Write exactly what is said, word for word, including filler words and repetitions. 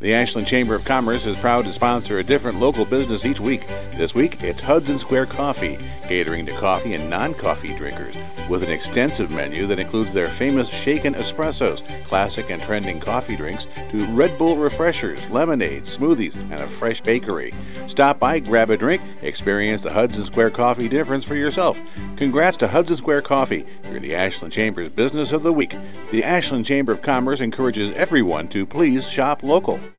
The Ashland Chamber of Commerce is proud to sponsor a different local business each week. This week, it's Hudson Square Coffee, catering to coffee and non-coffee drinkers, with an extensive menu that includes their famous shaken espressos, classic and trending coffee drinks, to Red Bull refreshers, lemonades, smoothies, and a fresh bakery. Stop by, grab a drink, experience the Hudson Square Coffee difference for yourself. Congrats to Hudson Square Coffee. You're the Ashland Chamber's Business of the Week. The Ashland Chamber of Commerce encourages everyone to please shop local.